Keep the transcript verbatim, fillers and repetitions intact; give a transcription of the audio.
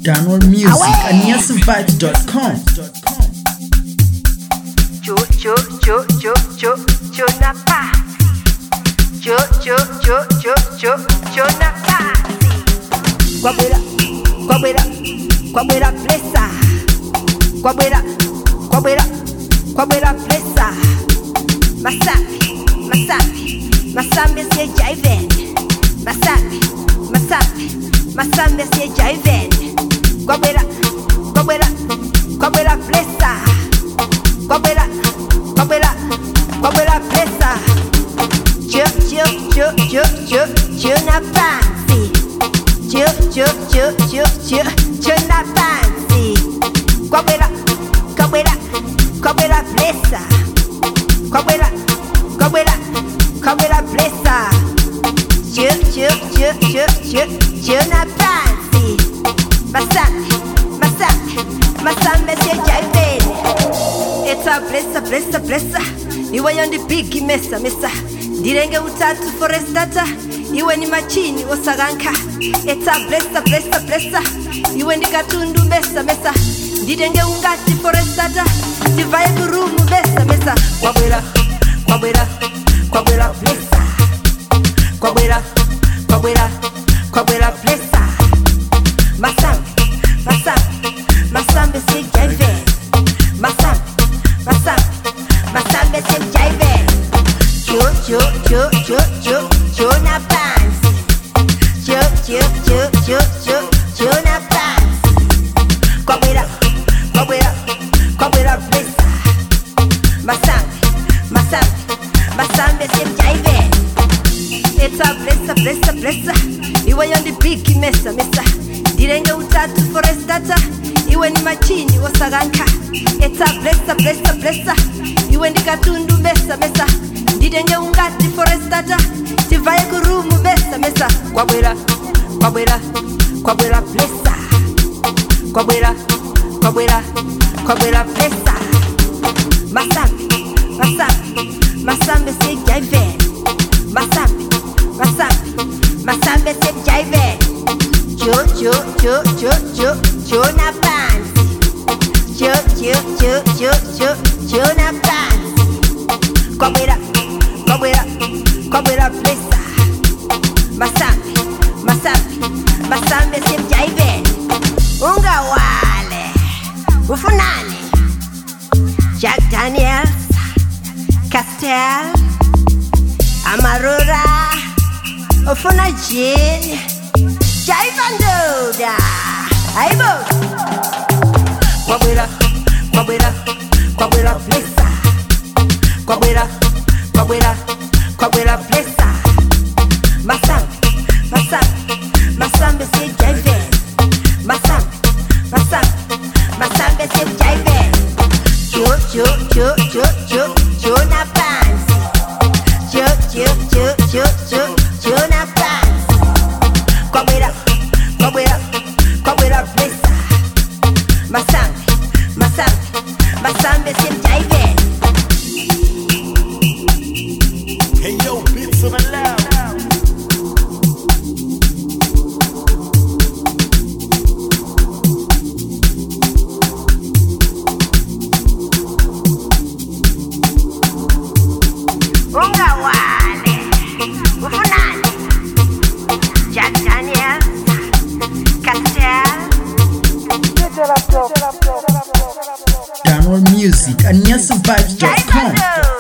Download music at nielsen vibes dot com. Jo jo jo jo jo jo na party. Jo jo jo jo jo jo na party. Kwabera kwabera kwabera plesa. Kwabera kwabera kwabera plesa. Masapi masapi masambe se jaiven. Masapi masapi masambe se jaiven. Kwabera kwabera kwabera plesa. Kwabera kwabera kwabera plesa. Jo jo jo jo jo jo na fancy. Jo jo jo jo jo jo na fancy. Kwabera kwabera kwabera plesa. Kwabera kwabera kwabera plesa. Jo jo jo jo jo jo na fancy. Masapi masapi masambe se jaiven. It's a blessa, blessa, blessa. Iwe yondi bigi mesa, mesa. Direnge utatu forestata. Iwe ni machini osaganka. It's a blessa, blessa, blessa. Iwe ni katundu mesa, mesa. Direnge ungati forestata. Divaye kurumu mesa, mesa. Kwabera, kwabera, kwabera blessa. Kwabera, kwabera, kwabera blessa. Masambe, masambe, masambe se jaive. Masambe. Masambe, masambe se jaive. Jo, jo, jo, jo, jo, jo na fancy. Jo, jo, jo, jo, jo, jo na fancy. Kwabera, kwabera, kwabera blessa. Masambe, masambe, masambe se jaive. It's a blessa, blessa, blessa. Iwe yondi bigi mesa, mesa. Direnge utatu forestata. Iwe ni machini osaganka. It's a blessa, blessa, blessa. Iwe ndi katundu mesa, mesa. Didenge ungati forestata. Tivaye kurumu mesa, mesa. Kwabera, kwabera, kwabera blessa. Kwabera, kwabera, kwabera blessa. Masambe, masambe, masambe se jaive. Masambe, masambe, masambe se jaive. Jo, jo, jo, jo, jo, jo na fancy. Jo, jo, jo, jo, jo, jo na fancy. Kwabera, kwabera, kwabera plesa. Masambe, masambe, masambe se jaive. Unga wale, ufunani. Jack Daniels, Castel, Amarura, ufuna Jean. Jaivandoda, aibo. Kwabera, kwabera, kwabera plesa. Kwabera, kwabera, kwabera plesa. Masambe, masambe, masambe se jaive. Masambe, masambe, masambe se jaive. Jo, jo, jo, jo, jo, jo na fancy. Jo, jo, jo, jo, jo, jo na fancy. Kwabera, kwabera, kwabera plesa. Masambe, masambe, masambe se jaive. Hey yo, bits of a loud. Unga wale, ufunani. Jack Daniels, Castel. Download music at nielsen vibes dot com.